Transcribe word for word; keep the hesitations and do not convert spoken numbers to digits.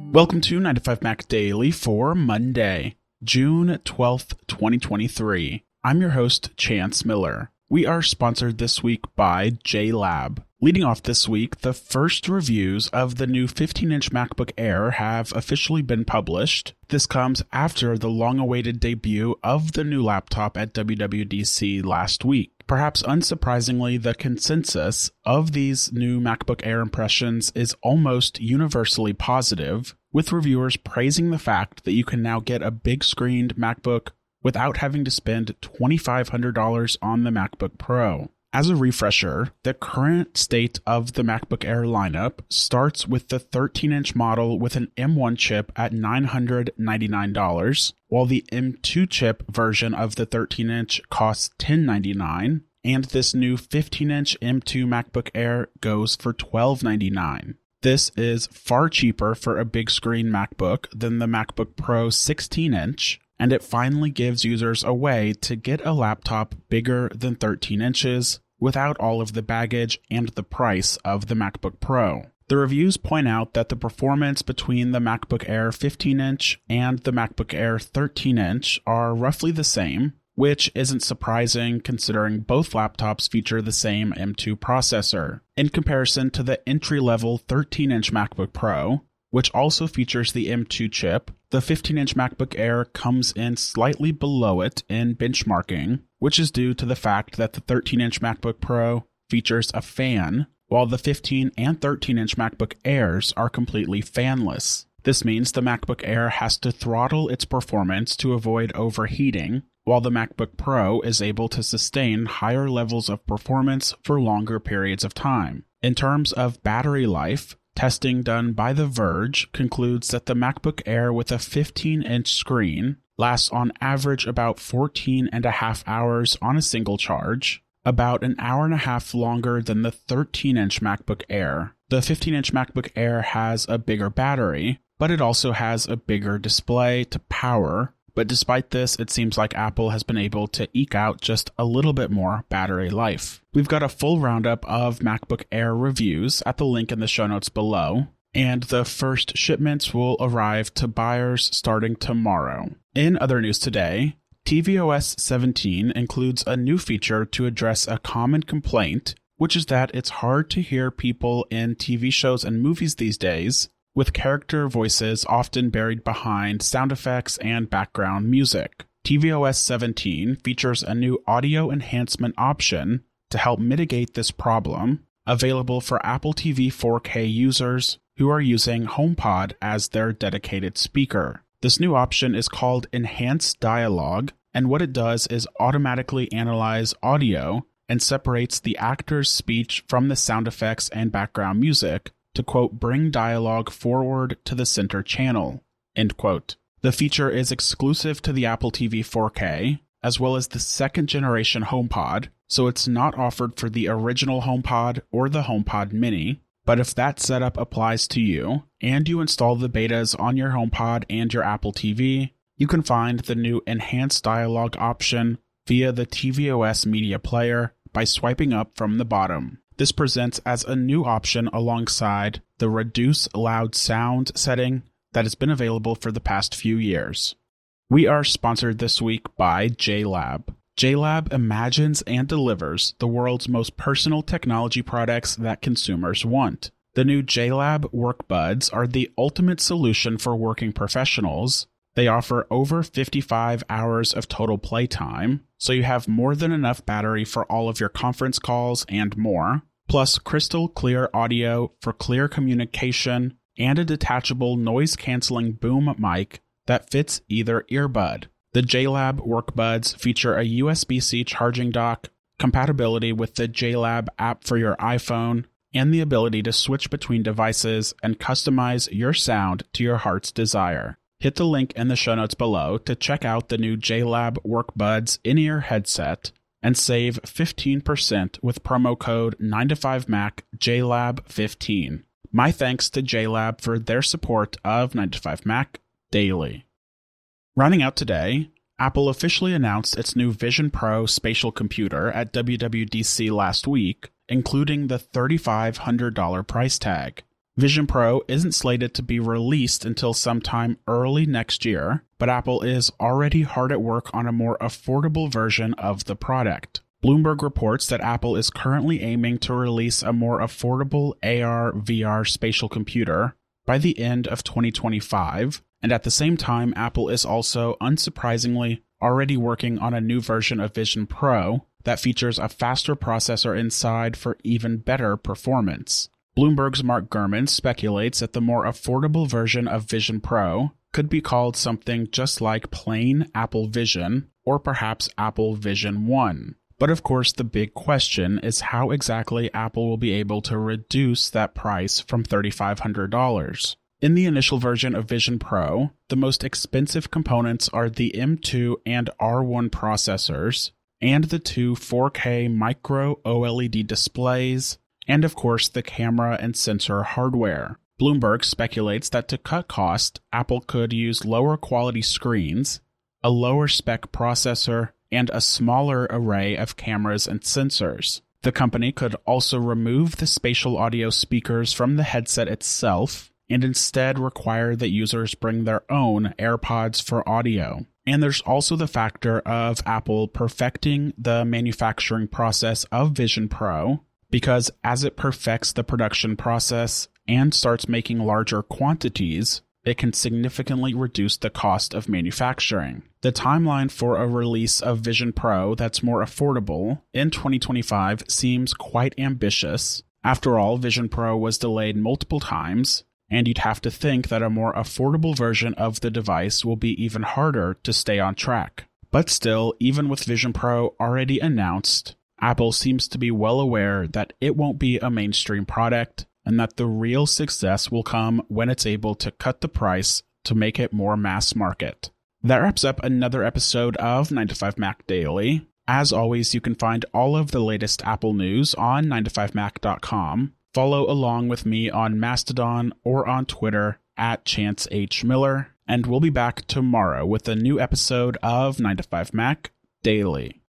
Welcome to nine to five Mac Daily for Monday, June twelfth, twenty twenty-three. I'm your host, Chance Miller. We are sponsored this week by JLab. Leading off this week, the first reviews of the new fifteen inch MacBook Air have officially been published. This comes after the long-awaited debut of the new laptop at W W D C last week. Perhaps unsurprisingly, the consensus of these new MacBook Air impressions is almost universally positive, with reviewers praising the fact that you can now get a big-screened MacBook without having to spend two thousand five hundred dollars on the MacBook Pro. As a refresher, the current state of the MacBook Air lineup starts with the thirteen inch model with an M one chip at nine hundred ninety-nine dollars, while the M two chip version of the thirteen inch costs ten ninety-nine dollars, and this new fifteen inch M two MacBook Air goes for twelve ninety-nine dollars. This is far cheaper for a big screen MacBook than the MacBook Pro sixteen inch, and it finally gives users a way to get a laptop bigger than thirteen inches without all of the baggage and the price of the MacBook Pro. The reviews point out that the performance between the MacBook Air fifteen inch and the MacBook Air thirteen inch are roughly the same, which isn't surprising considering both laptops feature the same M two processor. In comparison to the entry-level thirteen inch MacBook Pro, which also features the M two chip, the fifteen inch MacBook Air comes in slightly below it in benchmarking, which is due to the fact that the thirteen inch MacBook Pro features a fan, while the fifteen and thirteen inch MacBook Airs are completely fanless. This means the MacBook Air has to throttle its performance to avoid overheating, while the MacBook Pro is able to sustain higher levels of performance for longer periods of time. In terms of battery life, testing done by The Verge concludes that the MacBook Air with a fifteen inch screen lasts on average about fourteen and a half hours on a single charge, about an hour and a half longer than the thirteen inch MacBook Air. The fifteen inch MacBook Air has a bigger battery, but it also has a bigger display to power. But despite this, it seems like Apple has been able to eke out just a little bit more battery life. We've got a full roundup of MacBook Air reviews at the link in the show notes below, and the first shipments will arrive to buyers starting tomorrow. In other news today, tvOS seventeen includes a new feature to address a common complaint, which is that it's hard to hear people in T V shows and movies these days, with character voices often buried behind sound effects and background music. tvOS seventeen features a new audio enhancement option to help mitigate this problem, available for Apple T V four K users who are using HomePod as their dedicated speaker. This new option is called Enhanced Dialogue, and what it does is automatically analyze audio and separates the actor's speech from the sound effects and background music to, quote, bring dialogue forward to the center channel, end quote. The feature is exclusive to the Apple T V four K, as well as the second generation HomePod, so it's not offered for the original HomePod or the HomePod Mini. But if that setup applies to you, and you install the betas on your HomePod and your Apple T V, you can find the new Enhanced Dialogue option via the tvOS Media Player by swiping up from the bottom. This presents as a new option alongside the Reduce Loud Sound setting that has been available for the past few years. We are sponsored this week by JLab. JLab imagines and delivers the world's most personal technology products that consumers want. The new JLab WorkBuds are the ultimate solution for working professionals. They offer over fifty-five hours of total playtime, so you have more than enough battery for all of your conference calls and more, plus crystal clear audio for clear communication and a detachable noise-canceling boom mic that fits either earbud. The JLab WorkBuds feature a U S B C charging dock, compatibility with the JLab app for your iPhone, and the ability to switch between devices and customize your sound to your heart's desire. Hit the link in the show notes below to check out the new JLab WorkBuds in-ear headset and save fifteen percent with promo code nine to five Mac J Lab fifteen. My thanks to JLab for their support of nine to five Mac Daily. Rounding out today, Apple officially announced its new Vision Pro spatial computer at W W D C last week, including the three thousand five hundred dollars price tag. Vision Pro isn't slated to be released until sometime early next year, but Apple is already hard at work on a more affordable version of the product. Bloomberg reports that Apple is currently aiming to release a more affordable A R V R spatial computer by the end of twenty twenty-five, and at the same time, Apple is also, unsurprisingly, already working on a new version of Vision Pro that features a faster processor inside for even better performance. Bloomberg's Mark Gurman speculates that the more affordable version of Vision Pro could be called something just like plain Apple Vision, or perhaps Apple Vision One. But of course, the big question is how exactly Apple will be able to reduce that price from three thousand five hundred dollars. In the initial version of Vision Pro, the most expensive components are the M two and R one processors, and the two four K micro OLED displays, and of course the camera and sensor hardware. Bloomberg speculates that to cut cost, Apple could use lower quality screens, a lower spec processor, and a smaller array of cameras and sensors. The company could also remove the spatial audio speakers from the headset itself and instead require that users bring their own AirPods for audio. And there's also the factor of Apple perfecting the manufacturing process of Vision Pro, because as it perfects the production process and starts making larger quantities, it can significantly reduce the cost of manufacturing. The timeline for a release of Vision Pro that's more affordable in twenty twenty-five seems quite ambitious. After all, Vision Pro was delayed multiple times, and you'd have to think that a more affordable version of the device will be even harder to stay on track. But still, even with Vision Pro already announced, Apple seems to be well aware that it won't be a mainstream product, and that the real success will come when it's able to cut the price to make it more mass market. That wraps up another episode of nine to five Mac Daily. As always, you can find all of the latest Apple news on nine to five mac dot com. Follow along with me on Mastodon or on Twitter at Chance H. Miller, and we'll be back tomorrow with a new episode of nine to five Mac Daily.